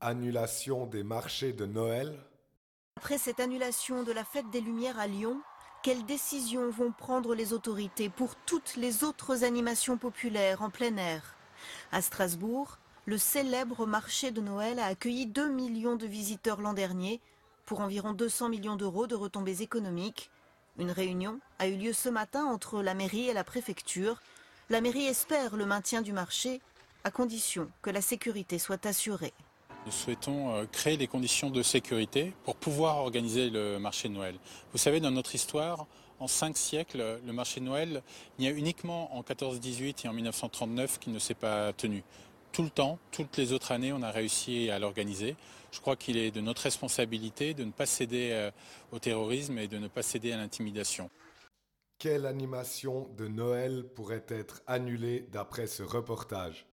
Annulation des marchés de Noël. Après cette annulation de la fête des Lumières à Lyon, quelles décisions vont prendre les autorités pour toutes les autres animations populaires en plein air? À Strasbourg, le célèbre marché de Noël a accueilli 2 millions de visiteurs l'an dernier, pour environ 200 millions d'euros de retombées économiques. Une réunion a eu lieu ce matin entre la mairie et la préfecture. La mairie espère le maintien du marché, à condition que la sécurité soit assurée. Nous souhaitons créer les conditions de sécurité pour pouvoir organiser le marché de Noël. Vous savez, dans notre histoire, en 5 siècles, le marché de Noël, il y a uniquement en 14-18 et en 1939 qui ne s'est pas tenu. Tout le temps, toutes les autres années, on a réussi à l'organiser. Je crois qu'il est de notre responsabilité de ne pas céder au terrorisme et de ne pas céder à l'intimidation. Quelle animation de Noël pourrait être annulée d'après ce reportage?